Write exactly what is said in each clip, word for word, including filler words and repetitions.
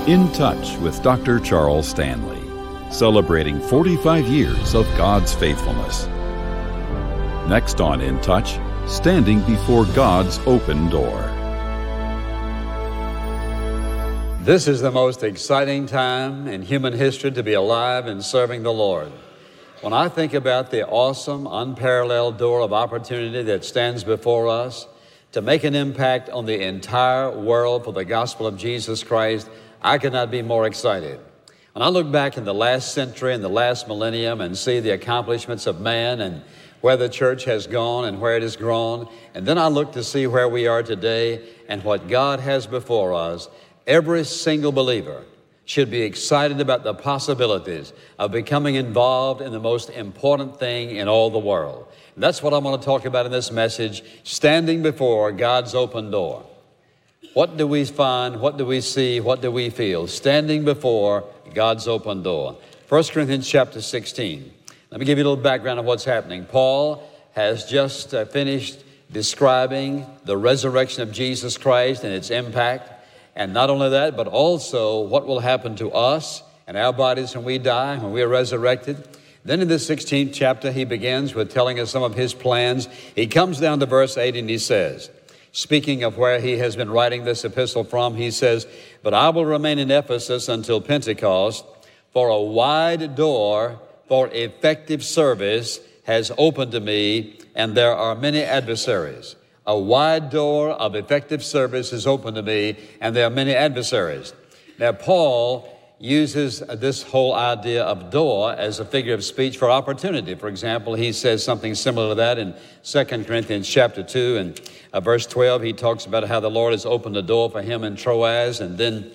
In Touch with Doctor Charles Stanley, celebrating forty-five years of God's faithfulness. Next on In Touch, standing before God's open door. This is the most exciting time in human history to be alive and serving the Lord. When I think about the awesome, unparalleled door of opportunity that stands before us to make an impact on the entire world for the gospel of Jesus Christ, I could not be more excited. When I look back in the last century and the last millennium and see the accomplishments of man and where the church has gone and where it has grown, and then I look to see where we are today and what God has before us, every single believer should be excited about the possibilities of becoming involved in the most important thing in all the world. And that's what I'm going to talk about in this message, standing before God's open door. What do we find? What do we see? What do we feel? Standing before God's open door. First Corinthians chapter sixteen. Let me give you a little background of what's happening. Paul has just uh, finished describing the resurrection of Jesus Christ and its impact. And not only that, but also what will happen to us and our bodies when we die, when we are resurrected. Then in the sixteenth chapter, he begins with telling us some of his plans. He comes down to verse eight and he says, speaking of where he has been writing this epistle from, he says, "But I will remain in Ephesus until Pentecost, for a wide door for effective service has opened to me, and there are many adversaries." A wide door of effective service is open to me, and there are many adversaries. Now, Paul uses this whole idea of door as a figure of speech for opportunity. For example, he says something similar to that in Second Corinthians chapter two and uh, verse twelve. He talks about how the Lord has opened the door for him in Troas. And then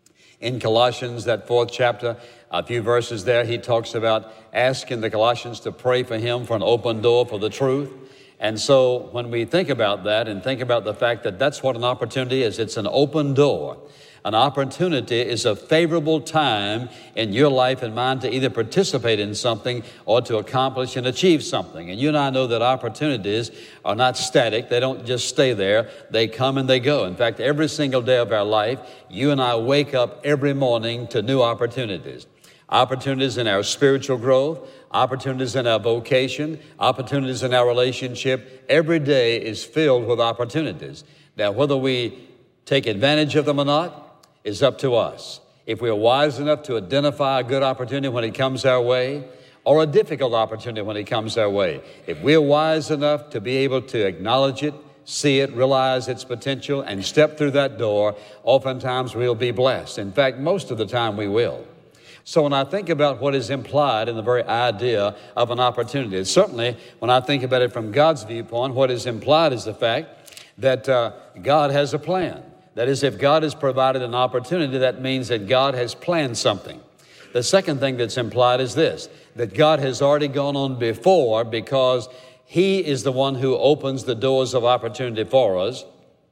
in Colossians, that fourth chapter, a few verses there, he talks about asking the Colossians to pray for him for an open door for the truth. And so when we think about that and think about the fact that that's what an opportunity is, it's an open door. An opportunity is a favorable time in your life and mine to either participate in something or to accomplish and achieve something. And you and I know that opportunities are not static. They don't just stay there. They come and they go. In fact, every single day of our life, you and I wake up every morning to new opportunities. Opportunities in our spiritual growth, opportunities in our vocation, opportunities in our relationship. Every day is filled with opportunities. Now, whether we take advantage of them or not is up to us. If we are wise enough to identify a good opportunity when it comes our way, or a difficult opportunity when it comes our way, if we're wise enough to be able to acknowledge it, see it, realize its potential, and step through that door, oftentimes we'll be blessed. In fact, most of the time we will. So when I think about what is implied in the very idea of an opportunity, certainly when I think about it from God's viewpoint, what is implied is the fact that uh, God has a plan. That is, if God has provided an opportunity, that means that God has planned something. The second thing that's implied is this, that God has already gone on before because He is the one who opens the doors of opportunity for us.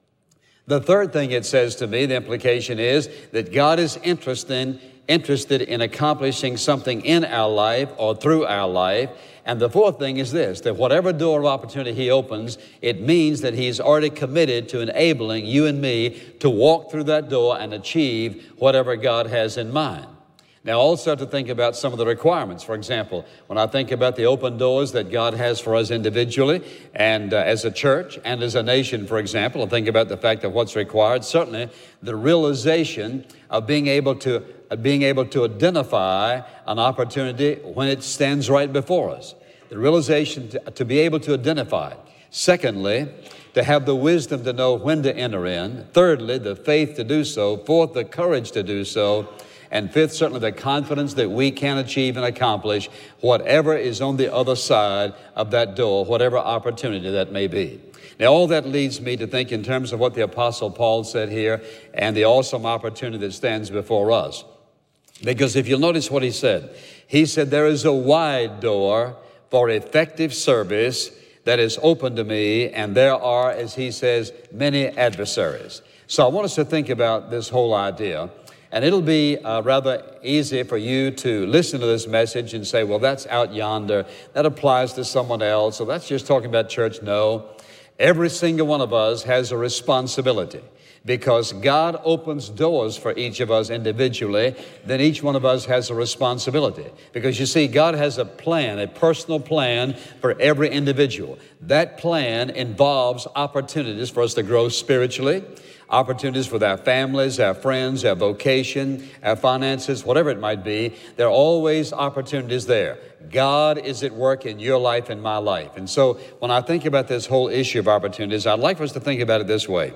The third thing it says to me, the implication is that God is interested, interested in accomplishing something in our life or through our life. And the fourth thing is this, that whatever door of opportunity He opens, it means that He's already committed to enabling you and me to walk through that door and achieve whatever God has in mind. Now, also to think about some of the requirements. For example, when I think about the open doors that God has for us individually and uh, as a church and as a nation, for example, I think about the fact of what's required. Certainly, the realization of being able to uh, being able to identify an opportunity when it stands right before us. The realization to, to be able to identify it. Secondly, to have the wisdom to know when to enter in. Thirdly, the faith to do so. Fourth, the courage to do so. And fifth, certainly the confidence that we can achieve and accomplish whatever is on the other side of that door, whatever opportunity that may be. Now, all that leads me to think in terms of what the Apostle Paul said here and the awesome opportunity that stands before us. Because if you'll notice what he said, he said, there is a wide door for effective service that is open to me, and there are, as he says, many adversaries. So I want us to think about this whole idea. And it'll be uh, rather easy for you to listen to this message and say, well, that's out yonder. That applies to someone else. So that's just talking about church. No. Every single one of us has a responsibility. Because God opens doors for each of us individually, then each one of us has a responsibility. Because you see, God has a plan, a personal plan for every individual. That plan involves opportunities for us to grow spiritually, opportunities with our families, our friends, our vocation, our finances, whatever it might be. There are always opportunities there. God is at work in your life and my life. And so when I think about this whole issue of opportunities, I'd like for us to think about it this way.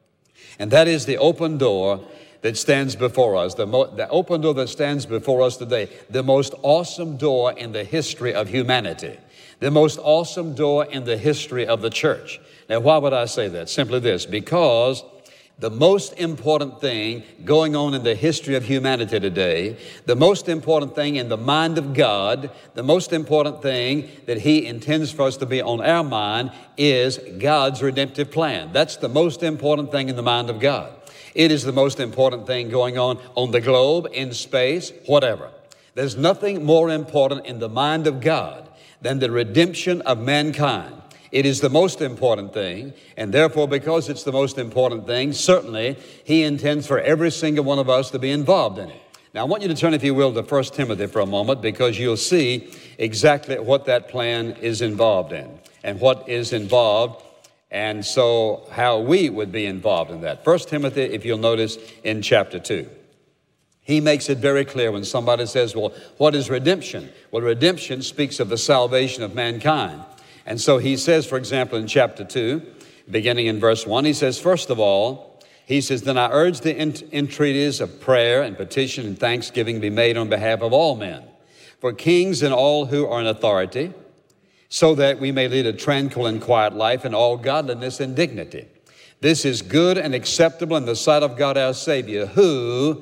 And that is the open door that stands before us, the, mo- the open door that stands before us today, the most awesome door in the history of humanity, the most awesome door in the history of the church. Now, why would I say that? Simply this, because the most important thing going on in the history of humanity today, the most important thing in the mind of God, the most important thing that He intends for us to be on our mind is God's redemptive plan. That's the most important thing in the mind of God. It is the most important thing going on on the globe, in space, whatever. There's nothing more important in the mind of God than the redemption of mankind. It is the most important thing, and therefore, because it's the most important thing, certainly He intends for every single one of us to be involved in it. Now, I want you to turn, if you will, to First Timothy for a moment, because you'll see exactly what that plan is involved in and what is involved, and so how we would be involved in that. First Timothy, if you'll notice, in chapter two. He makes it very clear when somebody says, well, what is redemption? Well, redemption speaks of the salvation of mankind. And so he says, for example, in chapter two, beginning in verse one, he says, first of all, he says, then I urge the ent- entreaties of prayer and petition and thanksgiving be made on behalf of all men, for kings and all who are in authority, so that we may lead a tranquil and quiet life in all godliness and dignity. This is good and acceptable in the sight of God our Savior, who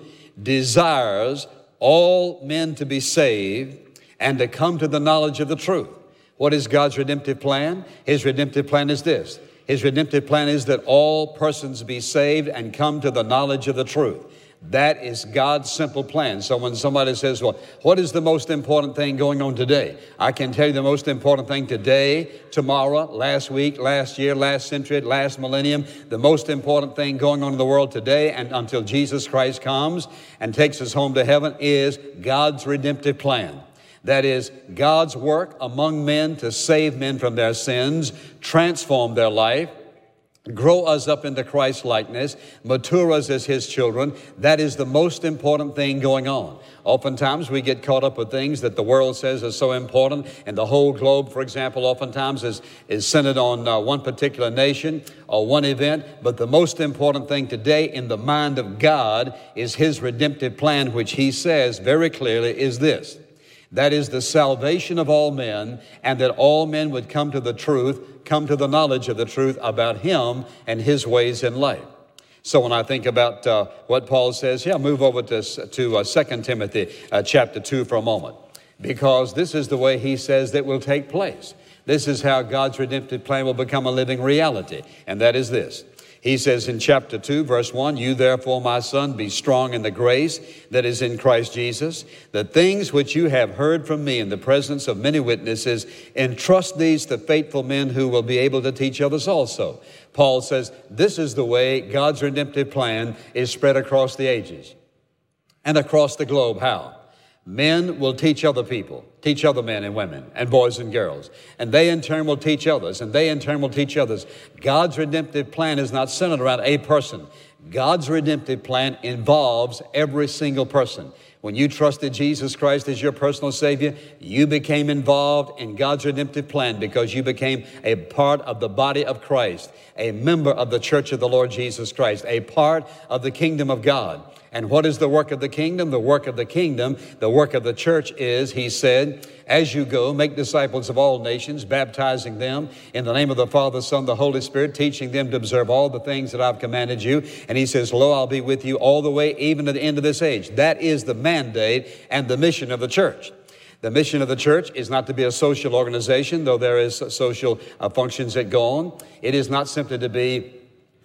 desires all men to be saved and to come to the knowledge of the truth. What is God's redemptive plan? His redemptive plan is this. His redemptive plan is that all persons be saved and come to the knowledge of the truth. That is God's simple plan. So when somebody says, well, what is the most important thing going on today? I can tell you the most important thing today, tomorrow, last week, last year, last century, last millennium, the most important thing going on in the world today and until Jesus Christ comes and takes us home to heaven is God's redemptive plan. That is God's work among men to save men from their sins, transform their life, grow us up into Christ's likeness, mature us as His children. That is the most important thing going on. Oftentimes we get caught up with things that the world says are so important, and the whole globe, for example, oftentimes is, is centered on uh, one particular nation or one event. But the most important thing today in the mind of God is His redemptive plan, which He says very clearly is this. That is the salvation of all men, and that all men would come to the truth, come to the knowledge of the truth about Him and His ways in life. So when I think about uh, what Paul says here, I'll move over to, to uh, Second Timothy uh, chapter two for a moment, because this is the way he says that will take place. This is how God's redemptive plan will become a living reality, and that is this. He says in chapter two, verse one, you therefore, my son, be strong in the grace that is in Christ Jesus. The things which you have heard from me in the presence of many witnesses, entrust these to faithful men who will be able to teach others also. Paul says this is the way God's redemptive plan is spread across the ages and across the globe. How? Men will teach other people, teach other men and women and boys and girls. And they in turn will teach others, and they in turn will teach others. God's redemptive plan is not centered around a person. God's redemptive plan involves every single person. When you trusted Jesus Christ as your personal Savior, you became involved in God's redemptive plan because you became a part of the body of Christ, a member of the church of the Lord Jesus Christ, a part of the kingdom of God. And what is the work of the kingdom? The work of the kingdom, the work of the church is, he said, as you go, make disciples of all nations, baptizing them in the name of the Father, Son, the Holy Spirit, teaching them to observe all the things that I've commanded you. And he says, lo, I'll be with you all the way, even to the end of this age. That is the mandate and the mission of the church. The mission of the church is not to be a social organization, though there is social uh, functions that go on. It is not simply to be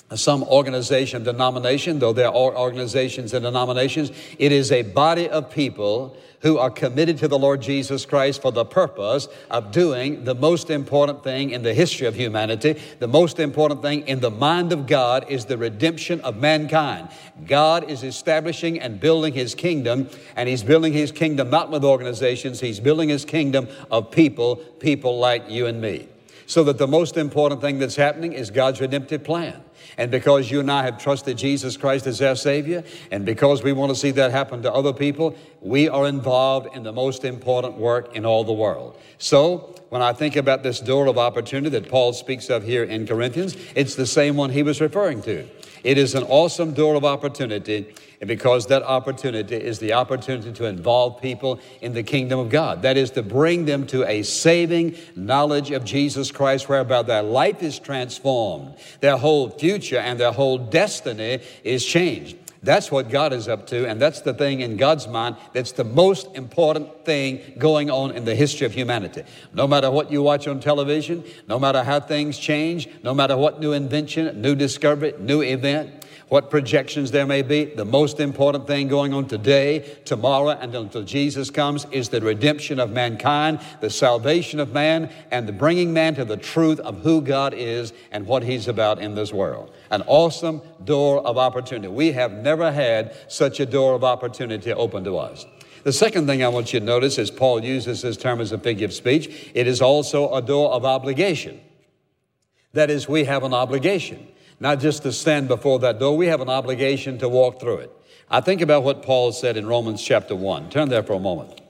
some organization, denomination, though there are organizations and denominations. It is a body of people who are committed to the Lord Jesus Christ for the purpose of doing the most important thing in the history of humanity. The most important thing in the mind of God is the redemption of mankind. God is establishing and building His kingdom, and He's building His kingdom not with organizations. He's building His kingdom of people, people like you and me. So that the most important thing that's happening is God's redemptive plan. And because you and I have trusted Jesus Christ as our Savior, and because we want to see that happen to other people, we are involved in the most important work in all the world. So when I think about this door of opportunity that Paul speaks of here in Corinthians, it's the same one he was referring to. It is an awesome door of opportunity, and because that opportunity is the opportunity to involve people in the kingdom of God. That is to bring them to a saving knowledge of Jesus Christ, whereby their life is transformed, their whole future and their whole destiny is changed. That's what God is up to, and that's the thing in God's mind that's the most important thing going on in the history of humanity. No matter what you watch on television, no matter how things change, no matter what new invention, new discovery, new event, what projections there may be, the most important thing going on today, tomorrow, and until Jesus comes is the redemption of mankind, the salvation of man, and the bringing man to the truth of who God is and what He's about in this world. An awesome door of opportunity. We have never had such a door of opportunity open to us. The second thing I want you to notice is Paul uses this term as a figure of speech. It is also a door of obligation. That is, we have an obligation. Not just to stand before that door, we have an obligation to walk through it. I think about what Paul said in Romans chapter one. Turn there for a moment.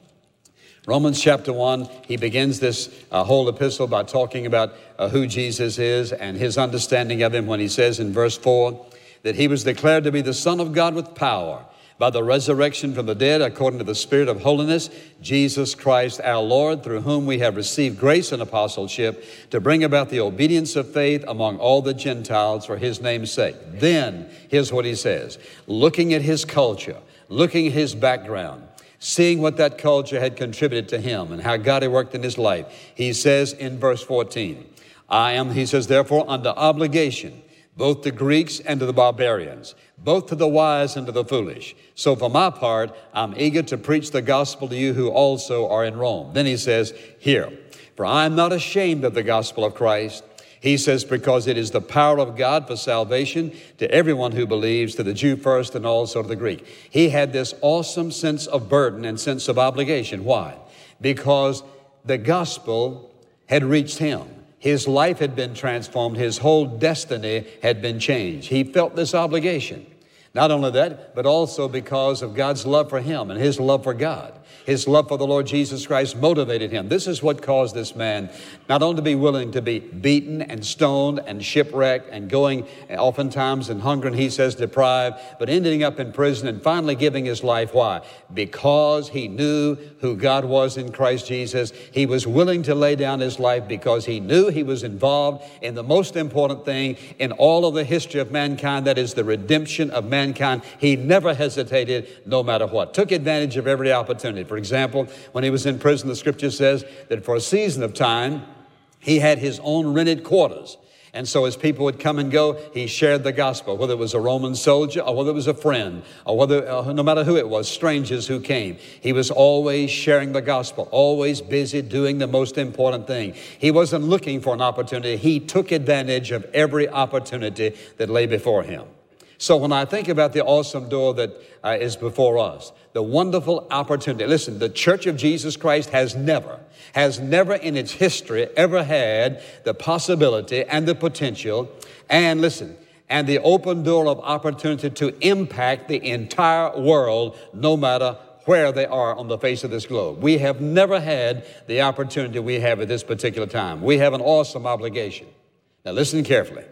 Romans chapter one, he begins this uh, whole epistle by talking about uh, who Jesus is and his understanding of Him when he says in verse four that He was declared to be the Son of God with power by the resurrection from the dead according to the Spirit of holiness, Jesus Christ our Lord, through whom we have received grace and apostleship to bring about the obedience of faith among all the Gentiles for His name's sake. Then, here's what he says, looking at his culture, looking at his background, seeing what that culture had contributed to him and how God had worked in his life, he says in verse fourteen, I am, he says, therefore under obligation, both to Greeks and to the barbarians, both to the wise and to the foolish. So for my part, I'm eager to preach the gospel to you who also are in Rome. Then he says, here, for I am not ashamed of the gospel of Christ. He says, because it is the power of God for salvation to everyone who believes, to the Jew first and also to the Greek. He had this awesome sense of burden and sense of obligation. Why? Because the gospel had reached him. His life had been transformed. His whole destiny had been changed. He felt this obligation. Not only that, but also because of God's love for him and his love for God. His love for the Lord Jesus Christ motivated him. This is what caused this man not only to be willing to be beaten and stoned and shipwrecked and going oftentimes in hunger, and he says deprived, but ending up in prison and finally giving his life. Why? Because he knew who God was in Christ Jesus. He was willing to lay down his life because he knew he was involved in the most important thing in all of the history of mankind, that is the redemption of mankind. He never hesitated, no matter what. Took advantage of every opportunity. For example, when he was in prison, the scripture says that for a season of time, he had his own rented quarters. And so as people would come and go, he shared the gospel, whether it was a Roman soldier or whether it was a friend or whether, uh, no matter who it was, strangers who came. He was always sharing the gospel, always busy doing the most important thing. He wasn't looking for an opportunity. He took advantage of every opportunity that lay before him. So when I think about the awesome door that uh, is before us, the wonderful opportunity. Listen, the Church of Jesus Christ has never, has never in its history ever had the possibility and the potential and, listen, and the open door of opportunity to impact the entire world, no matter where they are on the face of this globe. We have never had the opportunity we have at this particular time. We have an awesome obligation. Now listen carefully.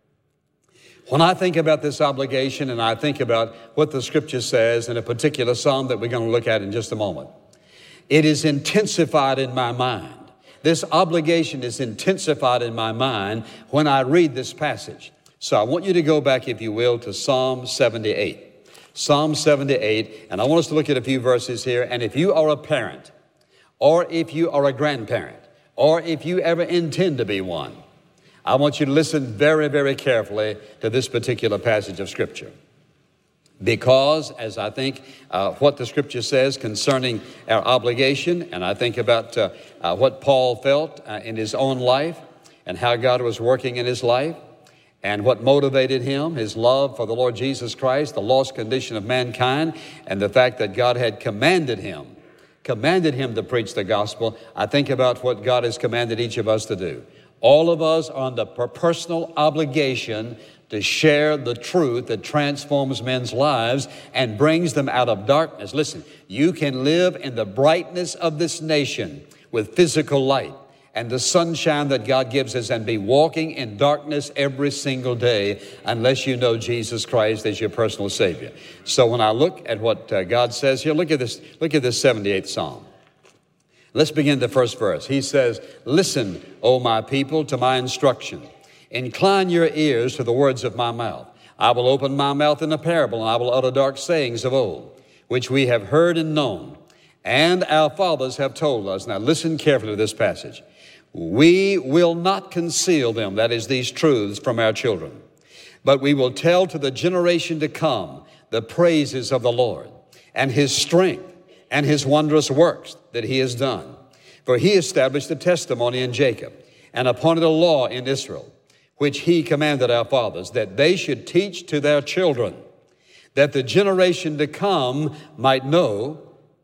When I think about this obligation and I think about what the scripture says in a particular psalm that we're going to look at in just a moment, it is intensified in my mind. This obligation is intensified in my mind when I read this passage. So I want you to go back, if you will, to Psalm seventy-eight. Psalm seventy-eight, and I want us to look at a few verses here. And if you are a parent, or if you are a grandparent, or if you ever intend to be one, I want you to listen very, very carefully to this particular passage of Scripture. Because, as I think uh, what the Scripture says concerning our obligation, and I think about uh, uh, what Paul felt uh, in his own life and how God was working in his life and what motivated him, his love for the Lord Jesus Christ, the lost condition of mankind, and the fact that God had commanded him, commanded him to preach the gospel. I think about what God has commanded each of us to do. All of us are under personal obligation to share the truth that transforms men's lives and brings them out of darkness. Listen, you can live in the brightness of this nation with physical light and the sunshine that God gives us and be walking in darkness every single day unless you know Jesus Christ as your personal Savior. So when I look at what uh, God says here, look at this, look at this seventy-eighth Psalm. Let's begin the first verse. He says, "Listen, O my people, to my instruction. Incline your ears to the words of my mouth. I will open my mouth in a parable, and I will utter dark sayings of old, which we have heard and known, and our fathers have told us." Now listen carefully to this passage. "We will not conceal them," that is, these truths, "from our children, but we will tell to the generation to come the praises of the Lord, and his strength, and his wondrous works that he has done. For he established a testimony in Jacob, and appointed a law in Israel, which he commanded our fathers, that they should teach to their children, that the generation to come might know,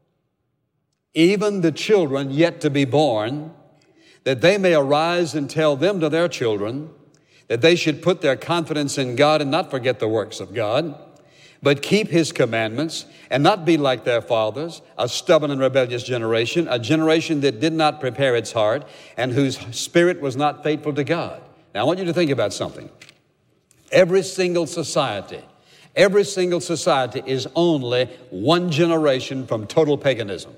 even the children yet to be born, that they may arise and tell them to their children, that they should put their confidence in God and not forget the works of God, but keep his commandments and not be like their fathers, a stubborn and rebellious generation, a generation that did not prepare its heart and whose spirit was not faithful to God." Now, I want you to think about something. Every single society, every single society is only one generation from total paganism.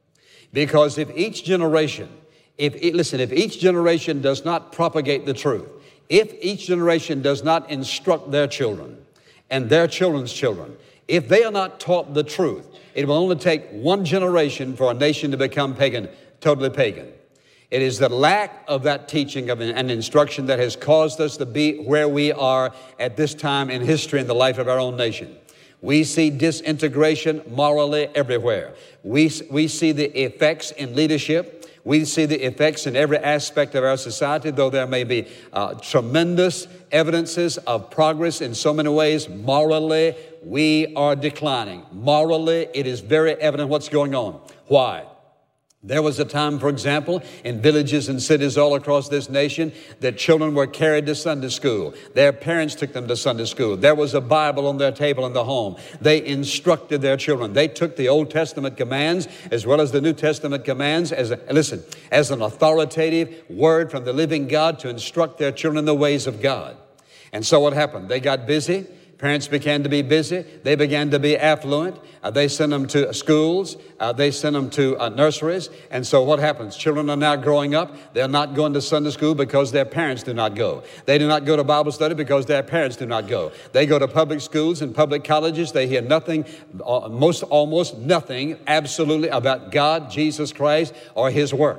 Because if each generation, if listen, if each generation does not propagate the truth, if each generation does not instruct their children and their children's children, if they are not taught the truth, it will only take one generation for a nation to become pagan, totally pagan. It is the lack of that teaching of and instruction that has caused us to be where we are at this time in history in the life of our own nation. We see disintegration morally everywhere. We, we see the effects in leadership. We see the effects in every aspect of our society, though there may be uh, tremendous evidences of progress in so many ways. Morally, we are declining. Morally, it is very evident what's going on. Why? There was a time, for example, in villages and cities all across this nation that children were carried to Sunday school. Their parents took them to Sunday school. There was a Bible on their table in the home. They instructed their children. They took the Old Testament commands as well as the New Testament commands as, a, listen, as an authoritative word from the living God to instruct their children in the ways of God. And so what happened? They got busy. Parents began to be busy. They began to be affluent. Uh, they sent them to schools. Uh, they sent them to uh, nurseries. And so what happens? Children are now growing up. They're not going to Sunday school because their parents do not go. They do not go to Bible study because their parents do not go. They go to public schools and public colleges. They hear nothing, uh, most almost nothing, absolutely about God, Jesus Christ, or his work.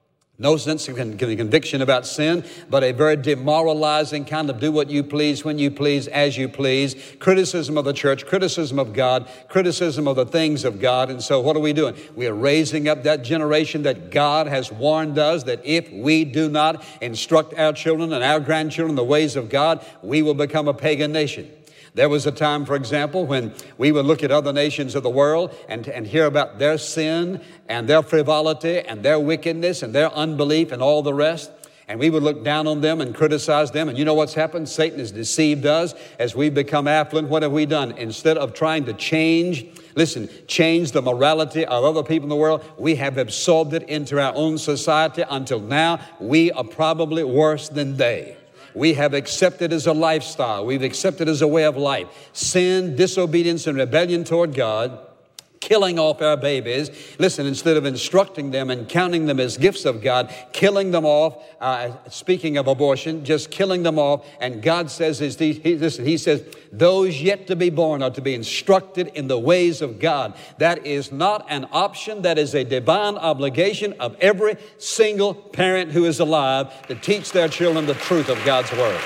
No sense of conviction about sin, but a very demoralizing kind of do what you please, when you please, as you please. Criticism of the church, criticism of God, criticism of the things of God. And so what are we doing? We are raising up that generation that God has warned us that if we do not instruct our children and our grandchildren the ways of God, we will become a pagan nation. There was a time, for example, when we would look at other nations of the world and, and hear about their sin and their frivolity and their wickedness and their unbelief and all the rest. And we would look down on them and criticize them. And you know what's happened? Satan has deceived us as we've become affluent. What have we done? Instead of trying to change, listen, change the morality of other people in the world, we have absorbed it into our own society until now we are probably worse than they. We have accepted as a lifestyle. We've accepted as a way of life. Sin, disobedience, and rebellion toward God, killing off our babies. Listen, instead of instructing them and counting them as gifts of God, killing them off, uh, speaking of abortion, just killing them off. And God says, is the, he, listen, he says, those yet to be born are to be instructed in the ways of God. That is not an option. That is a divine obligation of every single parent who is alive to teach their children the truth of God's Word.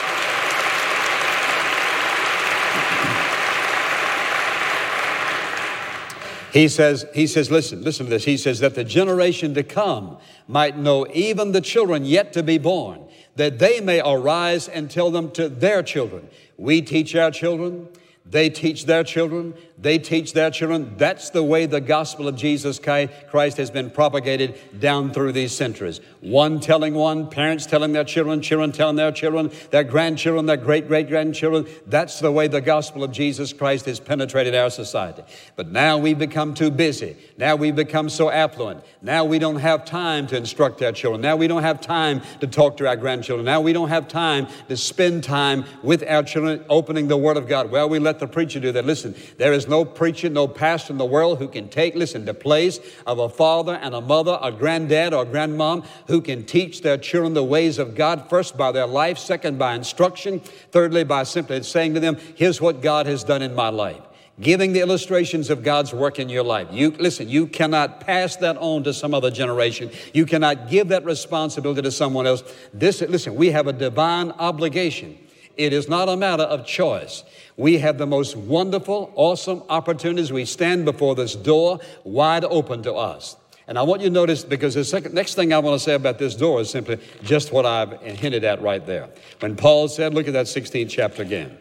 He says, he says, listen, listen to this. He says that the generation to come might know even the children yet to be born, that they may arise and tell them to their children. We teach our children. They teach their children. They teach their children. That's the way the gospel of Jesus Christ has been propagated down through these centuries. One telling one, parents telling their children, children telling their children, their grandchildren, their great-great-grandchildren. That's the way the gospel of Jesus Christ has penetrated our society. But now we become too busy. Now we become so affluent. Now we don't have time to instruct our children. Now we don't have time to talk to our grandchildren. Now we don't have time to spend time with our children opening the Word of God. Well, we let the preacher do that. Listen, there is no preacher, no pastor in the world who can take, listen, the place of a father and a mother, a granddad or a grandmom who can teach their children the ways of God, first by their life, second by instruction, thirdly by simply saying to them, here's what God has done in my life. Giving the illustrations of God's work in your life. You listen, you cannot pass that on to some other generation. You cannot give that responsibility to someone else. This, listen, we have a divine obligation. It is not a matter of choice. We have the most wonderful, awesome opportunities. We stand before this door wide open to us. And I want you to notice, because the second, next thing I want to say about this door is simply just what I've hinted at right there. When Paul said, look at that sixteenth chapter again.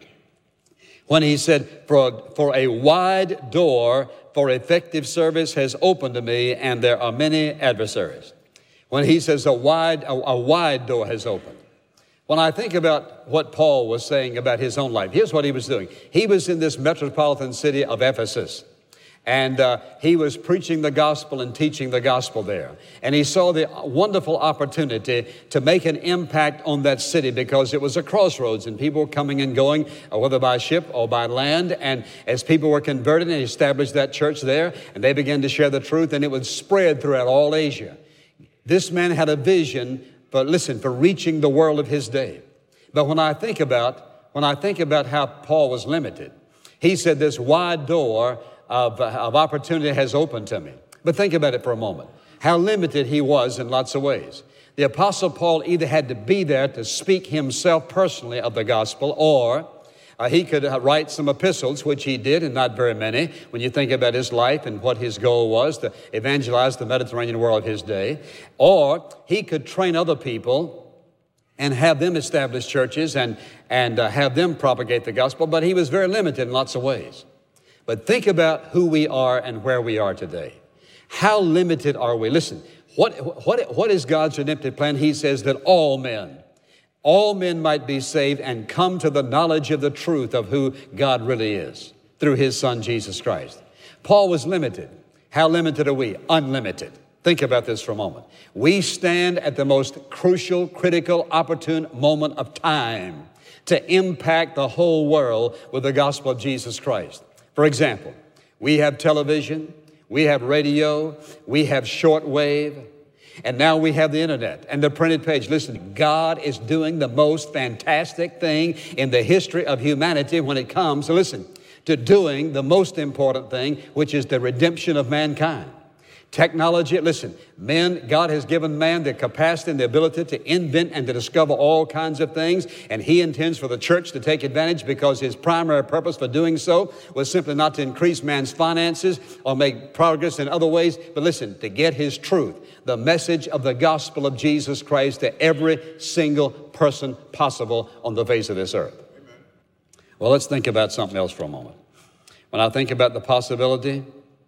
When he said, for a, for a wide door for effective service has opened to me, and there are many adversaries. When he says a wide, a, a wide door has opened. When I think about what Paul was saying about his own life, here's what he was doing. He was in this metropolitan city of Ephesus, and uh, he was preaching the gospel and teaching the gospel there. And he saw the wonderful opportunity to make an impact on that city because it was a crossroads and people were coming and going, whether by ship or by land. And as people were converted, and he established that church there, and they began to share the truth, and it would spread throughout all Asia. This man had a vision, but listen, for reaching the world of his day. But when I think about, when I think about how Paul was limited, he said this wide door of, of opportunity has opened to me. But think about it for a moment. How limited he was in lots of ways. The Apostle Paul either had to be there to speak himself personally of the gospel, or Uh, he could uh, write some epistles, which he did, and not very many, when you think about his life and what his goal was to evangelize the Mediterranean world of his day. Or he could train other people and have them establish churches and, and uh, have them propagate the gospel, but he was very limited in lots of ways. But think about who we are and where we are today. How limited are we? Listen, what, what, what is God's redemptive plan? He says that all men, all men might be saved and come to the knowledge of the truth of who God really is through his son, Jesus Christ. Paul was limited. How limited are we? Unlimited. Think about this for a moment. We stand at the most crucial, critical, opportune moment of time to impact the whole world with the gospel of Jesus Christ. For example, we have television, we have radio, we have shortwave, and now we have the internet and the printed page. Listen, God is doing the most fantastic thing in the history of humanity when it comes, listen, to doing the most important thing, which is the redemption of mankind. Technology, listen, men, God has given man the capacity and the ability to invent and to discover all kinds of things, and he intends for the church to take advantage because his primary purpose for doing so was simply not to increase man's finances or make progress in other ways, but listen, to get his truth, the message of the gospel of Jesus Christ to every single person possible on the face of this earth. Amen. Well, let's think about something else for a moment. When I think about the possibility,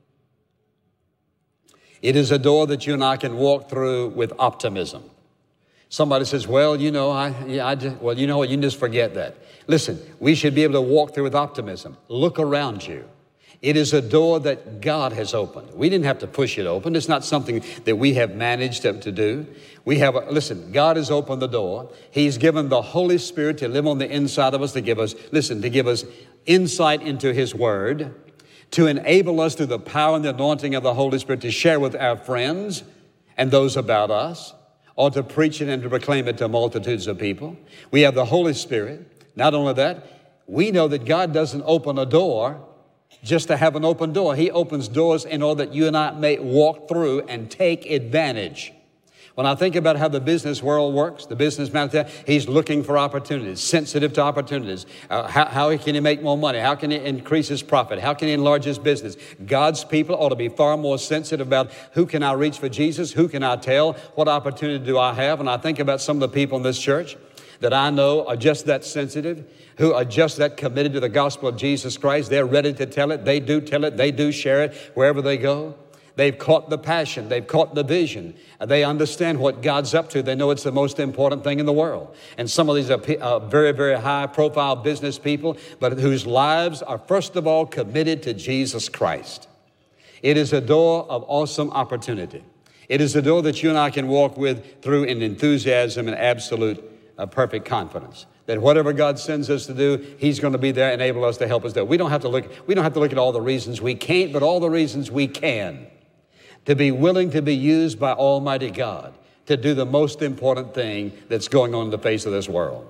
it is a door that you and I can walk through with optimism. Somebody says, well, you know, I, yeah, I just, well, you know what, you can just forget that. Listen, we should be able to walk through with optimism. Look around you. It is a door that God has opened. We didn't have to push it open. It's not something that we have managed to, to do. We have, a, listen, God has opened the door. He's given the Holy Spirit to live on the inside of us, to give us, listen, to give us insight into his word, to enable us through the power and the anointing of the Holy Spirit to share with our friends and those about us, or to preach it and to proclaim it to multitudes of people. We have the Holy Spirit. Not only that, we know that God doesn't open a door just to have an open door. He opens doors in order that you and I may walk through and take advantage. When I think about how the business world works, the businessman, he's looking for opportunities, sensitive to opportunities. Uh, how, how can he make more money? How can he increase his profit? How can he enlarge his business? God's people ought to be far more sensitive about who can I reach for Jesus? Who can I tell? What opportunity do I have? And I think about some of the people in this church that I know are just that sensitive, who are just that committed to the gospel of Jesus Christ. They're ready to tell it. They do tell it. They do share it wherever they go. They've caught the passion. They've caught the vision. They understand what God's up to. They know it's the most important thing in the world. And some of these are uh, very, very high-profile business people, but whose lives are, first of all, committed to Jesus Christ. It is a door of awesome opportunity. It is a door that you and I can walk with through in enthusiasm and absolute uh, perfect confidence. That whatever God sends us to do, He's going to be there, enable us to help us do it. We don't have to look, we don't have to look at all the reasons we can't, but all the reasons we can. To be willing to be used by Almighty God to do the most important thing that's going on in the face of this world.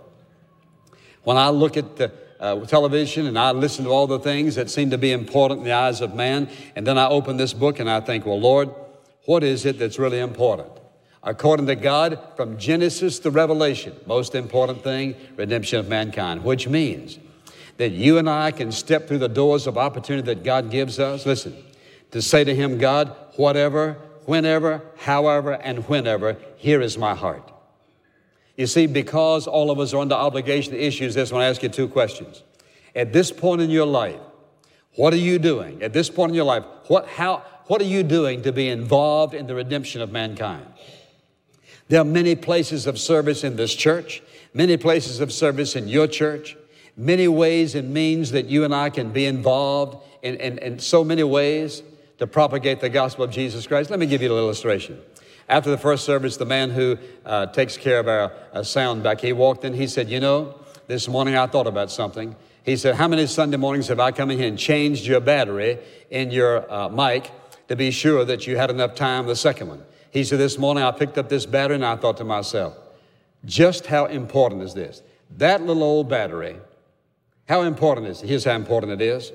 When I look at the uh, television and I listen to all the things that seem to be important in the eyes of man, and then I open this book and I think, well, Lord, what is it that's really important? According to God, from Genesis to Revelation, most important thing, redemption of mankind, which means that you and I can step through the doors of opportunity that God gives us. Listen, to say to Him, God, whatever, whenever, however, and whenever, here is my heart. You see, because all of us are under obligation to issues this, I want to ask you two questions. At this point in your life, what are you doing? At this point in your life, what, how, what are you doing to be involved in the redemption of mankind? There are many places of service in this church, many places of service in your church, many ways and means that you and I can be involved in, in, in so many ways to propagate the gospel of Jesus Christ. Let me give you an illustration. After the first service, the man who uh, takes care of our uh, sound back, he walked in, he said, you know, this morning I thought about something. He said, how many Sunday mornings have I come in here and changed your battery in your uh, mic to be sure that you had enough time the second one? He said, this morning I picked up this battery and I thought to myself, just how important is this? That little old battery, how important is it? Here's how important it is.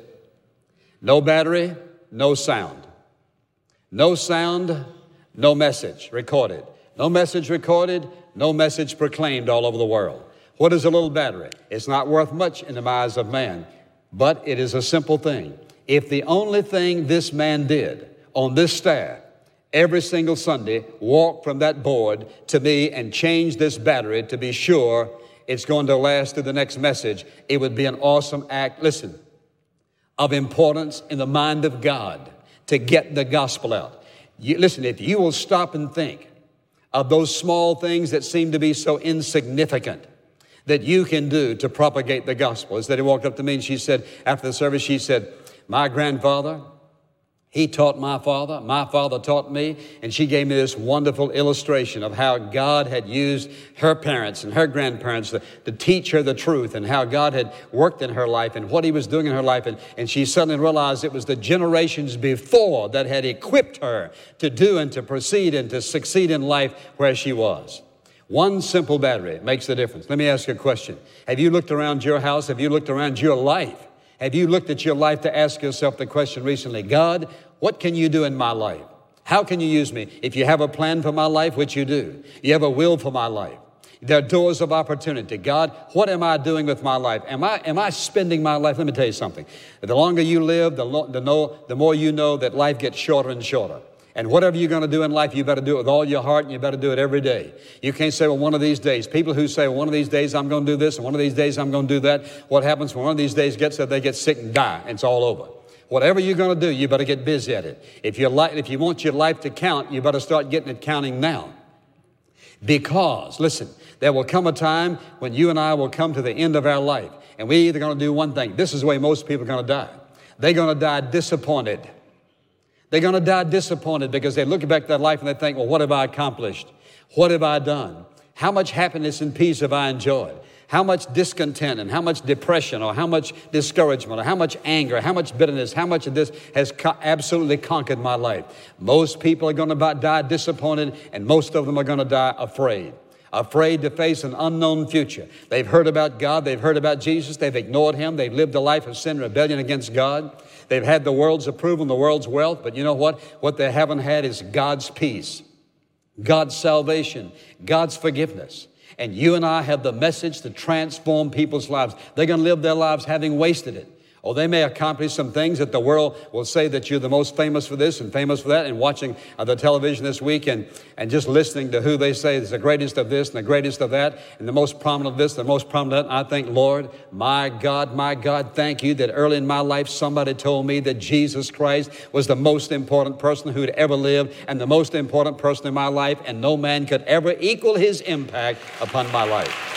No battery, no sound. No sound, no message recorded. No message recorded, no message proclaimed all over the world. What is a little battery? It's not worth much in the eyes of man, but it is a simple thing. If the only thing this man did on this staff every single Sunday walked from that board to me and changed this battery to be sure it's going to last through the next message, it would be an awesome act. Listen, of importance in the mind of God to get the gospel out. You, listen, if you will stop and think of those small things that seem to be so insignificant that you can do to propagate the gospel. As that he walked up to me and she said, after the service, she said, my grandfather, he taught my father, my father taught me, and she gave me this wonderful illustration of how God had used her parents and her grandparents to, to teach her the truth and how God had worked in her life and what He was doing in her life. And, and she suddenly realized it was the generations before that had equipped her to do and to proceed and to succeed in life where she was. One simple battery makes the difference. Let me ask you a question. Have you looked around your house? Have you looked around your life? Have you looked at your life to ask yourself the question recently, God, what can you do in my life? How can you use me? If you have a plan for my life, which you do, you have a will for my life. There are doors of opportunity. God, what am I doing with my life? Am I, am I spending my life? Let me tell you something. The longer you live, the, lo- the, know, the more you know that life gets shorter and shorter. And whatever you're going to do in life, you better do it with all your heart, and you better do it every day. You can't say, well, one of these days. People who say, well, one of these days I'm going to do this, and one of these days I'm going to do that. What happens when one of these days gets there, they get sick and die, and it's all over. Whatever you're going to do, you better get busy at it. If you li- if you want your life to count, you better start getting it counting now. Because, listen, there will come a time when you and I will come to the end of our life, and we're either going to do one thing. This is the way most people are going to die. They're going to die disappointed. They're going to die disappointed because they look back at their life and they think, well, what have I accomplished? What have I done? How much happiness and peace have I enjoyed? How much discontent and how much depression or how much discouragement or how much anger, how much bitterness, how much of this has co- absolutely conquered my life? Most people are going to die disappointed, and most of them are going to die afraid. afraid to face an unknown future. They've heard about God. They've heard about Jesus. They've ignored Him. They've lived a life of sin and rebellion against God. They've had the world's approval and the world's wealth. But you know what? What they haven't had is God's peace, God's salvation, God's forgiveness. And you and I have the message to transform people's lives. They're going to live their lives having wasted it. Or they may accomplish some things that the world will say that you're the most famous for this and famous for that, and watching uh, the television this week and, and just listening to who they say is the greatest of this and the greatest of that and the most prominent of this, the most prominent of that. I think, Lord, my God, my God, thank you that early in my life somebody told me that Jesus Christ was the most important person who'd ever lived and the most important person in my life, and no man could ever equal His impact upon my life.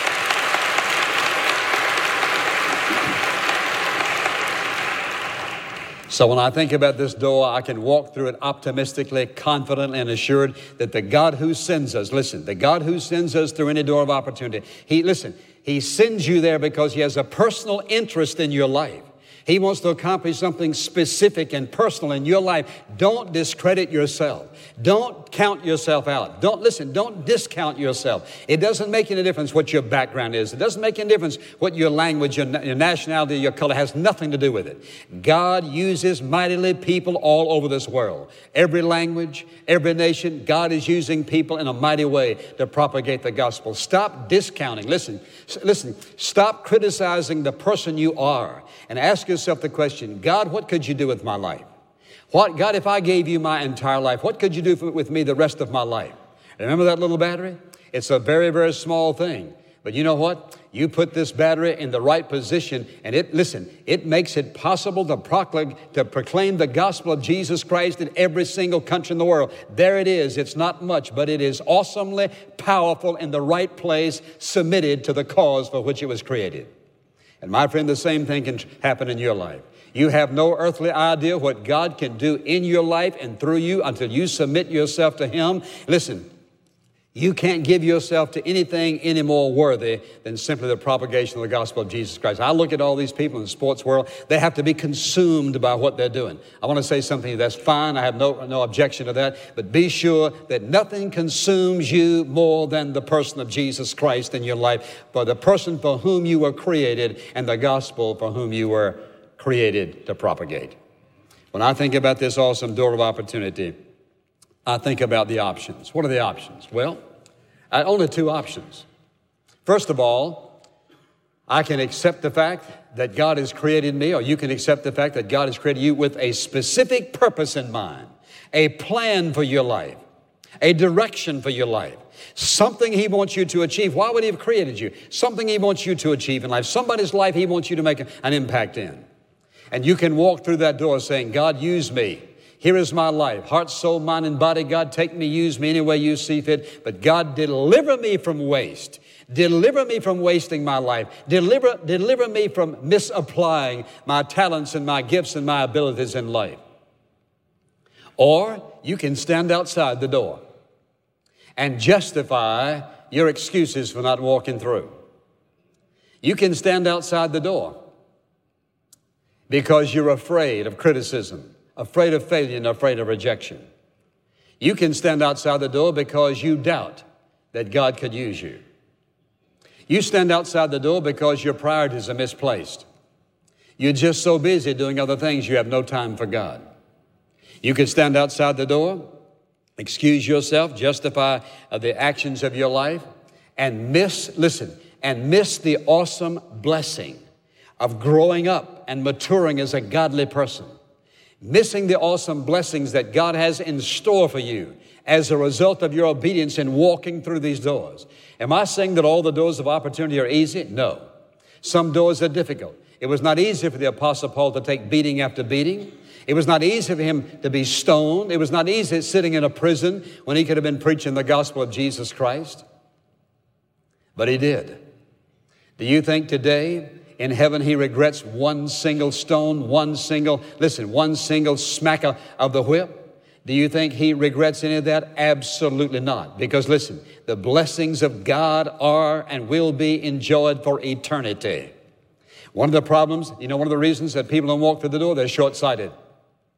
So when I think about this door, I can walk through it optimistically, confidently, and assured that the God who sends us, listen, the God who sends us through any door of opportunity, He, listen, He sends you there because He has a personal interest in your life. He wants to accomplish something specific and personal in your life. Don't discredit yourself. Don't count yourself out. Don't, listen, don't discount yourself. It doesn't make any difference what your background is. It doesn't make any difference what your language, your, your nationality, your color has nothing to do with it. God uses mightily people all over this world. Every language, every nation, God is using people in a mighty way to propagate the gospel. Stop discounting. Listen, listen, stop criticizing the person you are and ask yourself the question, God, what could you do with my life? What, God, if I gave you my entire life, what could you do for, with me the rest of my life? Remember that little battery? It's a very, very small thing. But you know what? You put this battery in the right position and it, listen, it makes it possible to proclaim, to proclaim the gospel of Jesus Christ in every single country in the world. There it is. It's not much, but it is awesomely powerful in the right place, submitted to the cause for which it was created. And my friend, the same thing can happen in your life. You have no earthly idea what God can do in your life and through you until you submit yourself to Him. Listen, you can't give yourself to anything any more worthy than simply the propagation of the gospel of Jesus Christ. I look at all these people in the sports world. They have to be consumed by what they're doing. I want to say something that's fine. I have no, no objection to that. But be sure that nothing consumes you more than the person of Jesus Christ in your life, for the person for whom you were created and the gospel for whom you were created to propagate. When I think about this awesome door of opportunity, I think about the options. What are the options? Well, I only two options. First of all, I can accept the fact that God has created me, or you can accept the fact that God has created you with a specific purpose in mind, a plan for your life, a direction for your life, something He wants you to achieve. Why would He have created you? Something He wants you to achieve in life, somebody's life He wants you to make an impact in. And you can walk through that door saying, God, use me. Here is my life, heart, soul, mind, and body. God, take me, use me any way you see fit. But God, deliver me from waste. Deliver me from wasting my life. Deliver, deliver me from misapplying my talents and my gifts and my abilities in life. Or you can stand outside the door and justify your excuses for not walking through. You can stand outside the door because you're afraid of criticism, afraid of failure, and afraid of rejection. You can stand outside the door because you doubt that God could use you. You stand outside the door because your priorities are misplaced. You're just so busy doing other things, you have no time for God. You can stand outside the door, excuse yourself, justify uh, the actions of your life, and miss, listen, and miss the awesome blessing of growing up and maturing as a godly person. Missing the awesome blessings that God has in store for you as a result of your obedience in walking through these doors. Am I saying that all the doors of opportunity are easy? No. Some doors are difficult. It was not easy for the Apostle Paul to take beating after beating. It was not easy for him to be stoned. It was not easy sitting in a prison when he could have been preaching the gospel of Jesus Christ. But he did. Do you think today in heaven He regrets one single stone, one single, listen, one single smack of, of the whip? Do you think He regrets any of that? Absolutely not. Because listen, the blessings of God are and will be enjoyed for eternity. One of the problems, you know, one of the reasons that people don't walk through the door, they're short-sighted.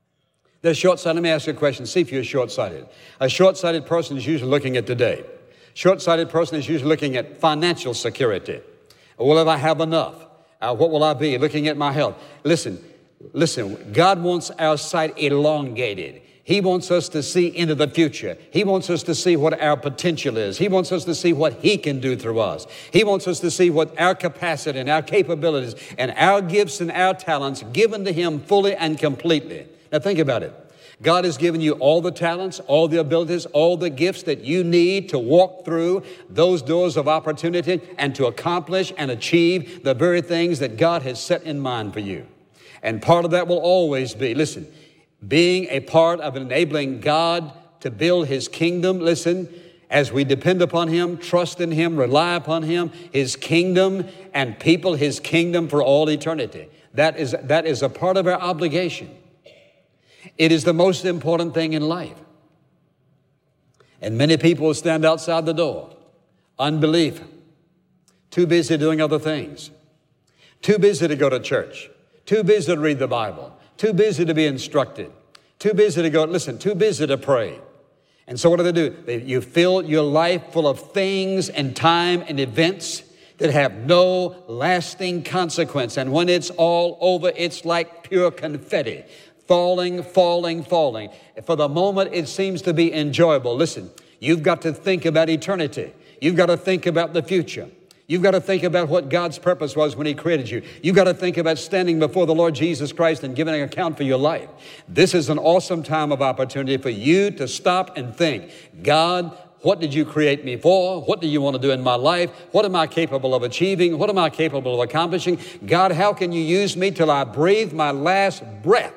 They're short-sighted. Let me ask you a question. See if you're short-sighted. A short-sighted person is usually looking at today. Short-sighted person is usually looking at financial security. Will I have enough? Uh, what will I be? Looking at my health. Listen, listen, God wants our sight elongated. He wants us to see into the future. He wants us to see what our potential is. He wants us to see what He can do through us. He wants us to see what our capacity and our capabilities and our gifts and our talents given to Him fully and completely. Now think about it. God has given you all the talents, all the abilities, all the gifts that you need to walk through those doors of opportunity and to accomplish and achieve the very things that God has set in mind for you. And part of that will always be, listen, being a part of enabling God to build His kingdom. Listen, as we depend upon Him, trust in Him, rely upon Him, His kingdom and people His kingdom for all eternity. That is, that is a part of our obligation. It is the most important thing in life. And many people stand outside the door. Unbelief. Too busy doing other things. Too busy to go to church. Too busy to read the Bible. Too busy to be instructed. Too busy to go, listen, too busy to pray. And so what do they do? They, you fill your life full of things and time and events that have no lasting consequence. And when it's all over, it's like pure confetti. Falling, falling, falling. For the moment, it seems to be enjoyable. Listen, you've got to think about eternity. You've got to think about the future. You've got to think about what God's purpose was when He created you. You've got to think about standing before the Lord Jesus Christ and giving an account for your life. This is an awesome time of opportunity for you to stop and think, God, what did you create me for? What do you want to do in my life? What am I capable of achieving? What am I capable of accomplishing? God, how can you use me till I breathe my last breath?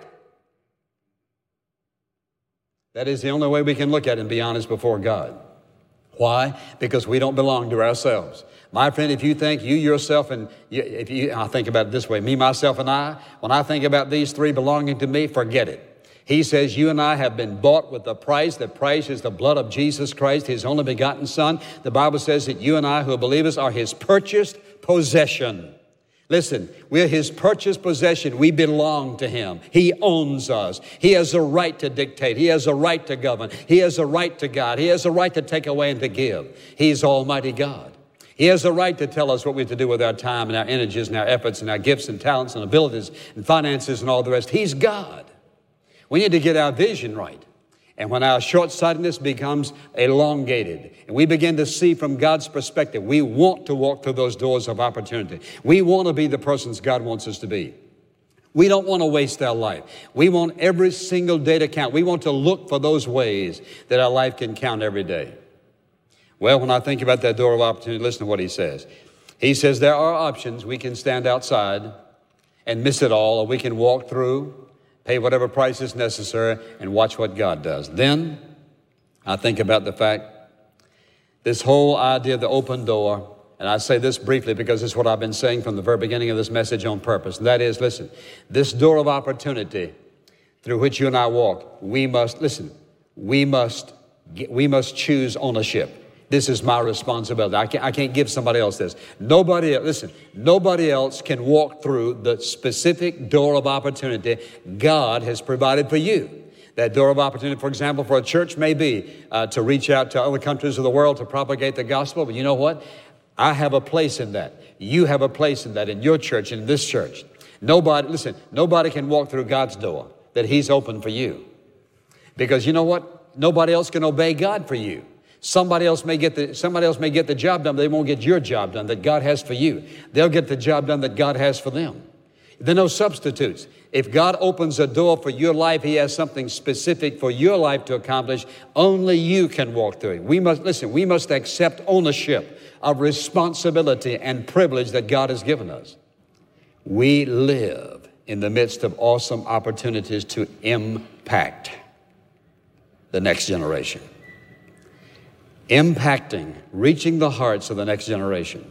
That is the only way we can look at it and be honest before God. Why? Because we don't belong to ourselves. My friend, if you think you yourself and you, if you, I think about it this way, me, myself, and I, when I think about these three belonging to me, forget it. He says you and I have been bought with the price. The price is the blood of Jesus Christ, His only begotten Son. The Bible says that you and I who are believers are His purchased possession. Listen, we're His purchased possession. We belong to Him. He owns us. He has a right to dictate. He has a right to govern. He has a right to guide. He has a right to take away and to give. He's Almighty God. He has a right to tell us what we have to do with our time and our energies and our efforts and our gifts and talents and abilities and finances and all the rest. He's God. We need to get our vision right. And when our short-sightedness becomes elongated and we begin to see from God's perspective, we want to walk through those doors of opportunity. We want to be the persons God wants us to be. We don't want to waste our life. We want every single day to count. We want to look for those ways that our life can count every day. Well, when I think about that door of opportunity, listen to what he says. He says there are options. We can stand outside and miss it all, or we can walk through, pay whatever price is necessary, and watch what God does. Then I think about the fact, this whole idea of the open door, and I say this briefly because it's what I've been saying from the very beginning of this message on purpose. And that is, listen, this door of opportunity through which you and I walk, we must, listen, we must, we must choose ownership. This is my responsibility. I can't, I can't give somebody else this. Nobody, listen, nobody else can walk through the specific door of opportunity God has provided for you. That door of opportunity, for example, for a church may be uh, to reach out to other countries of the world to propagate the gospel. But you know what? I have a place in that. You have a place in that in your church, in this church. Nobody, listen, nobody can walk through God's door that He's opened for you. Because you know what? Nobody else can obey God for you. Somebody else may get the, somebody else may get the job done, but they won't get your job done that God has for you. They'll get the job done that God has for them. There are no substitutes. If God opens a door for your life, He has something specific for your life to accomplish. Only you can walk through it. We must, listen, we must accept ownership of responsibility and privilege that God has given us. We live in the midst of awesome opportunities to impact the next generation. Impacting, reaching the hearts of the next generation.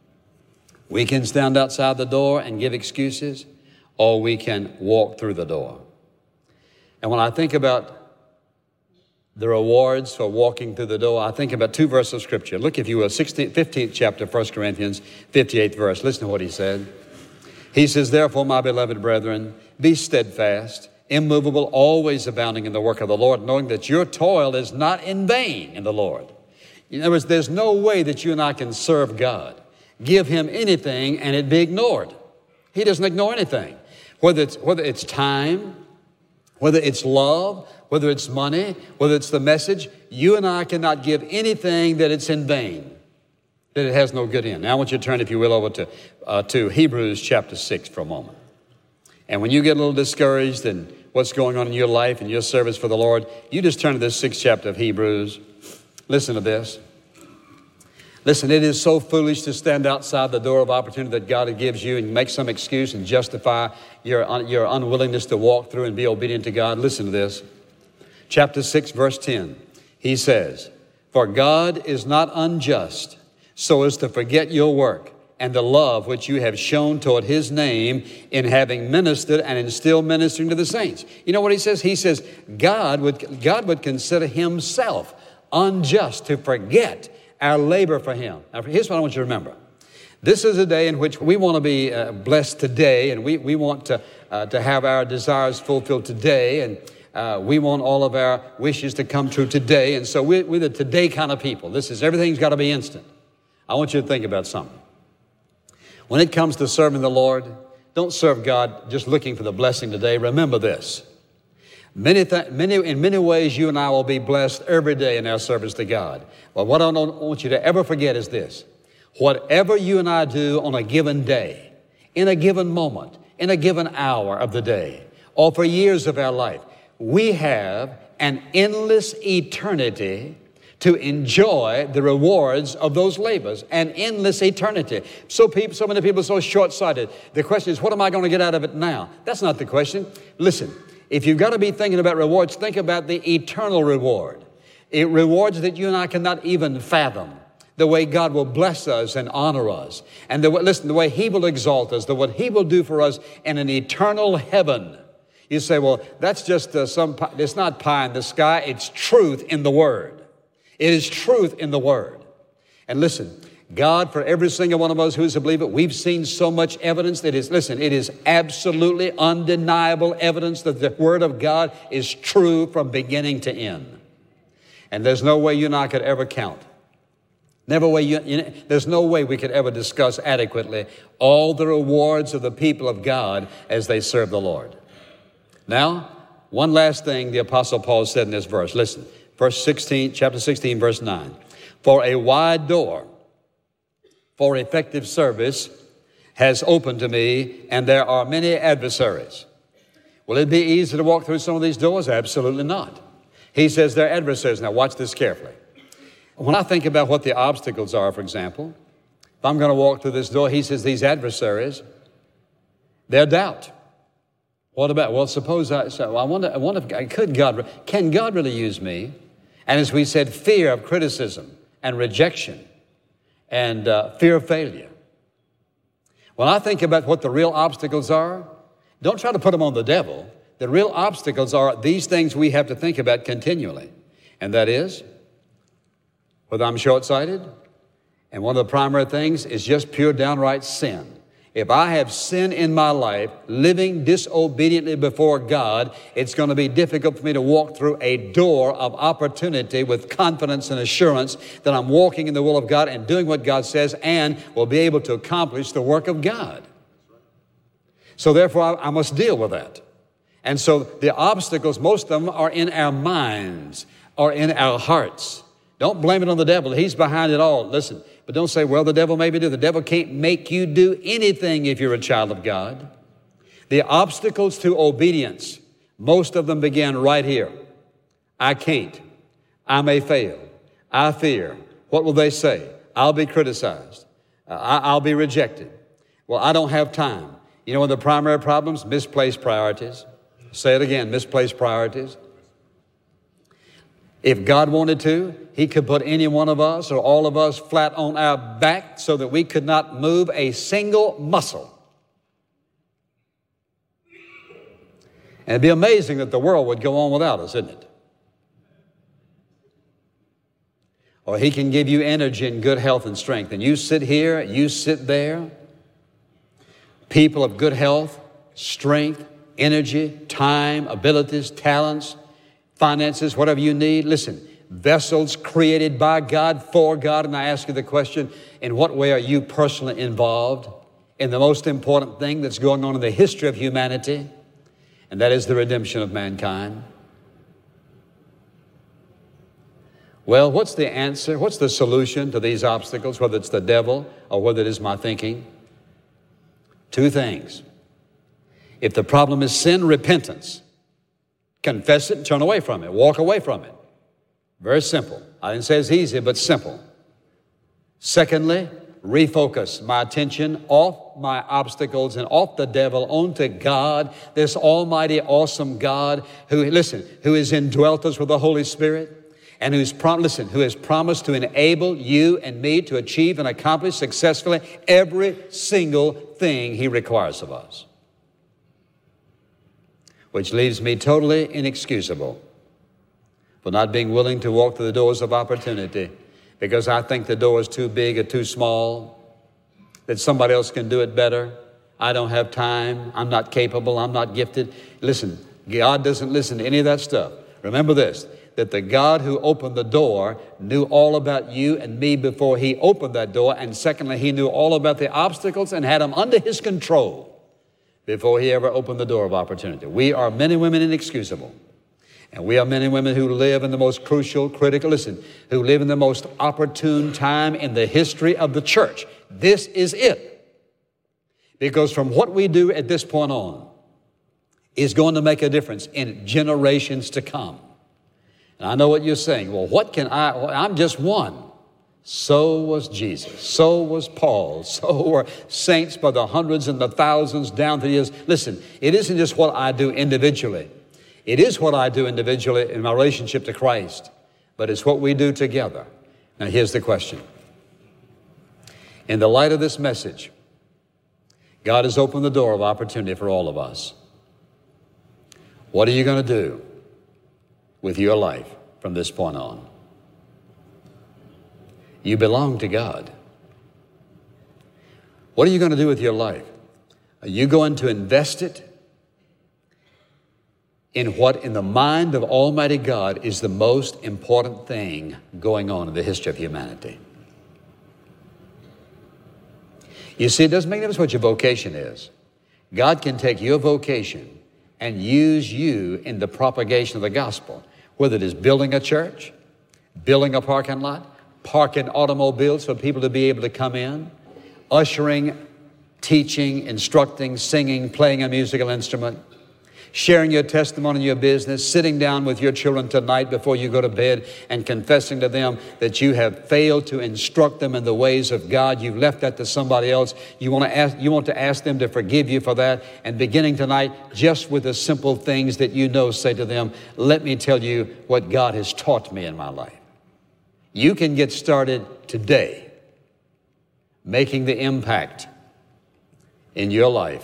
We can stand outside the door and give excuses, or we can walk through the door. And when I think about the rewards for walking through the door, I think about two verses of Scripture. Look, if you will, sixteenth, fifteenth chapter, First Corinthians, fifty-eighth verse. Listen to what he said. He says, therefore, my beloved brethren, be steadfast, immovable, always abounding in the work of the Lord, knowing that your toil is not in vain in the Lord. In other words, there's no way that you and I can serve God. Give Him anything and it be ignored. He doesn't ignore anything. Whether it's, whether it's time, whether it's love, whether it's money, whether it's the message, you and I cannot give anything that it's in vain, that it has no good in. Now I want you to turn, if you will, over to, uh, to Hebrews chapter six for a moment. And when you get a little discouraged in what's going on in your life and your service for the Lord, you just turn to this sixth chapter of Hebrews. Listen to this. Listen, it is so foolish to stand outside the door of opportunity that God gives you and make some excuse and justify your, un- your unwillingness to walk through and be obedient to God. Listen to this. Chapter six, verse ten. He says, "For God is not unjust so as to forget your work and the love which you have shown toward His name in having ministered and in still ministering to the saints." You know what he says? He says God would, God would consider Himself unjust to forget our labor for Him. Now, here's what I want you to remember. This is a day in which we want to be uh, blessed today, and we, we want to, uh, to have our desires fulfilled today, and uh, we want all of our wishes to come true today. And so we're, we're the today kind of people. This is, everything's got to be instant. I want you to think about something. When it comes to serving the Lord, don't serve God just looking for the blessing today. Remember this. Many, th- many, in many ways, you and I will be blessed every day in our service to God. But what I don't want you to ever forget is this. Whatever you and I do on a given day, in a given moment, in a given hour of the day, or for years of our life, we have an endless eternity to enjoy the rewards of those labors, an endless eternity. So people, so many people are so short-sighted. The question is, what am I going to get out of it now? That's not the question. Listen, if you've got to be thinking about rewards, think about the eternal reward. It rewards that you and I cannot even fathom. The way God will bless us and honor us. And the, listen, the way He will exalt us, the what He will do for us in an eternal heaven. You say, well, that's just uh, some, it's not pie in the sky. It's truth in the Word. It is truth in the Word. And listen, God, for every single one of us who is a believer, we've seen so much evidence that is, listen, it is absolutely undeniable evidence that the Word of God is true from beginning to end. And there's no way you and I could ever count. Never way you, you know, there's no way we could ever discuss adequately all the rewards of the people of God as they serve the Lord. Now, one last thing the Apostle Paul said in this verse. Listen, verse sixteen, chapter sixteen, verse nine. For a wide door for effective service has opened to me, and there are many adversaries. Will it be easy to walk through some of these doors? Absolutely not. He says they're adversaries. Now, watch this carefully. When I think about what the obstacles are, for example, if I'm going to walk through this door, he says these adversaries, they're doubt. What about, well, suppose I, so I wonder, I wonder if, could God, can God really use me? And as we said, fear of criticism and rejection and uh, fear of failure. When I think about what the real obstacles are, don't try to put them on the devil. The real obstacles are these things we have to think about continually. And that is, whether I'm short-sighted, and one of the primary things is just pure downright sin. If I have sin in my life, living disobediently before God, it's going to be difficult for me to walk through a door of opportunity with confidence and assurance that I'm walking in the will of God and doing what God says and will be able to accomplish the work of God. So therefore, I, I must deal with that. And so the obstacles, most of them are in our minds or in our hearts. Don't blame it on the devil. He's behind it all. Listen, but don't say, well, the devil maybe do. The devil can't make you do anything if you're a child of God. The obstacles to obedience, most of them begin right here. I can't. I may fail. I fear. What will they say? I'll be criticized. Uh, I, I'll be rejected. Well, I don't have time. You know one of the primary problems? Misplaced priorities. Say it again, misplaced priorities. If God wanted to, He could put any one of us or all of us flat on our back so that we could not move a single muscle. And it'd be amazing that the world would go on without us, isn't it? Or He can give you energy and good health and strength. And you sit here, you sit there. People of good health, strength, energy, time, abilities, talents, finances, whatever you need. Listen, vessels created by God, for God. And I ask you the question, in what way are you personally involved in the most important thing that's going on in the history of humanity? And that is the redemption of mankind. Well, what's the answer? What's the solution to these obstacles, whether it's the devil or whether it is my thinking? Two things. If the problem is sin, repentance. Confess it and turn away from it. Walk away from it. Very simple. I didn't say it's easy, but simple. Secondly, refocus my attention off my obstacles and off the devil onto God, this almighty, awesome God who, listen, who is indwelt us with the Holy Spirit and who's, prom- listen, who has promised to enable you and me to achieve and accomplish successfully every single thing He requires of us. Which leaves me totally inexcusable for not being willing to walk through the doors of opportunity because I think the door is too big or too small, that somebody else can do it better. I don't have time. I'm not capable. I'm not gifted. Listen, God doesn't listen to any of that stuff. Remember this, that the God who opened the door knew all about you and me before He opened that door. And secondly, He knew all about the obstacles and had them under His control before He ever opened the door of opportunity. We are men and women inexcusable. And we are men and women who live in the most crucial, critical, listen, who live in the most opportune time in the history of the church. This is it. Because from what we do at this point on is going to make a difference in generations to come. And I know what you're saying. Well, what can I, well, I'm just one. So was Jesus. So was Paul. So were saints by the hundreds and the thousands down to the years. Listen, it isn't just what I do individually. It is what I do individually in my relationship to Christ, but it's what we do together. Now, here's the question. In the light of this message, God has opened the door of opportunity for all of us. What are you going to do with your life from this point on? You belong to God. What are you going to do with your life? Are you going to invest it in what in the mind of Almighty God is the most important thing going on in the history of humanity? You see, it doesn't make no difference what your vocation is. God can take your vocation and use you in the propagation of the gospel, whether it is building a church, building a parking lot, parking automobiles for people to be able to come in, ushering, teaching, instructing, singing, playing a musical instrument, sharing your testimony in your business, sitting down with your children tonight before you go to bed and confessing to them that you have failed to instruct them in the ways of God. You've left that to somebody else. You want to ask, you want to ask them to forgive you for that. And beginning tonight, just with the simple things that you know, say to them, let me tell you what God has taught me in my life. You can get started today making the impact in your life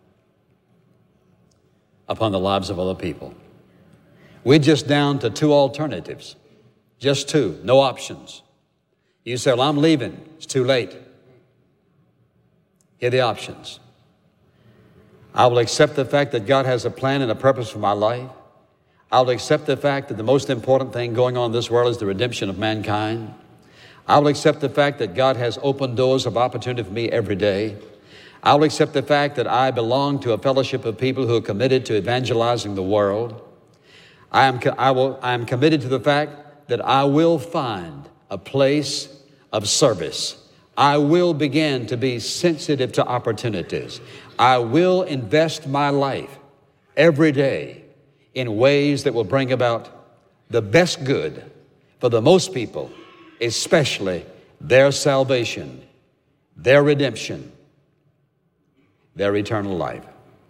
upon the lives of other people. We're just down to two alternatives, just two, no options. You say, well, I'm leaving. It's too late. Here are the options. I will accept the fact that God has a plan and a purpose for my life. I will accept the fact that the most important thing going on in this world is the redemption of mankind. I will accept the fact that God has opened doors of opportunity for me every day. I will accept the fact that I belong to a fellowship of people who are committed to evangelizing the world. I am, I will, I am committed to the fact that I will find a place of service. I will begin to be sensitive to opportunities. I will invest my life every day in ways that will bring about the best good for the most people, especially their salvation, their redemption, their eternal life.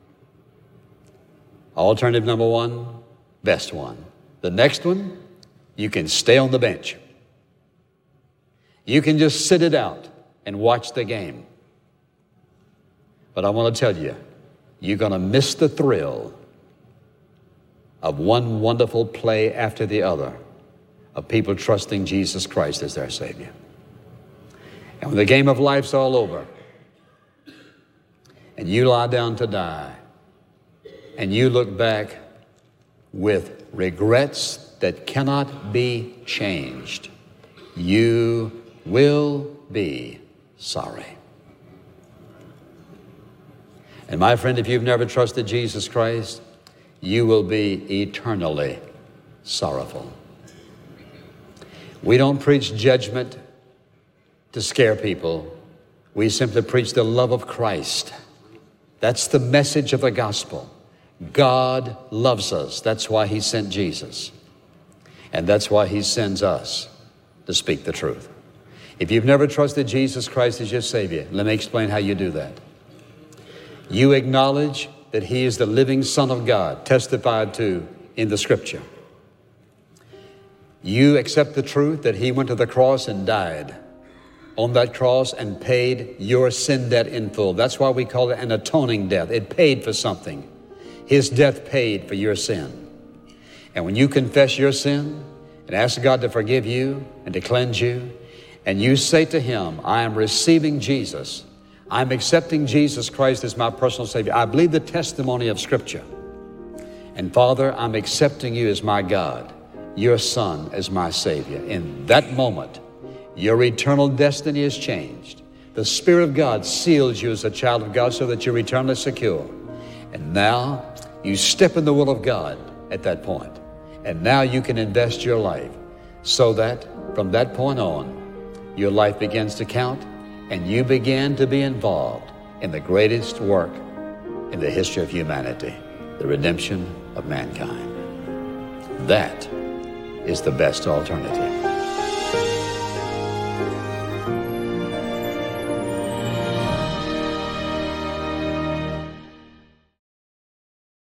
Alternative number one, best one. The next one, you can stay on the bench. You can just sit it out and watch the game. But I want to tell you, you're going to miss the thrill of one wonderful play after the other of people trusting Jesus Christ as their Savior. And when the game of life's all over, and you lie down to die, and you look back with regrets that cannot be changed, you will be sorry. And my friend, if you've never trusted Jesus Christ, you will be eternally sorrowful. We don't preach judgment to scare people. We simply preach the love of Christ. That's the message of the gospel. God loves us. That's why He sent Jesus. And that's why He sends us to speak the truth. If you've never trusted Jesus Christ as your Savior, let me explain how you do that. You acknowledge that He is the living Son of God, testified to in the Scripture. You accept the truth that He went to the cross and died on that cross and paid your sin debt in full. That's why we call it an atoning death. It paid for something. His death paid for your sin. And when you confess your sin and ask God to forgive you and to cleanse you, and you say to Him, I am receiving Jesus, I'm accepting Jesus Christ as my personal Savior. I believe the testimony of Scripture. And Father, I'm accepting you as my God, your Son as my Savior. In that moment, your eternal destiny is changed. The Spirit of God seals you as a child of God so that you're eternally secure. And now you step in the will of God at that point. And now you can invest your life so that from that point on, your life begins to count and you begin to be involved in the greatest work in the history of humanity, the redemption of mankind. That is the best alternative.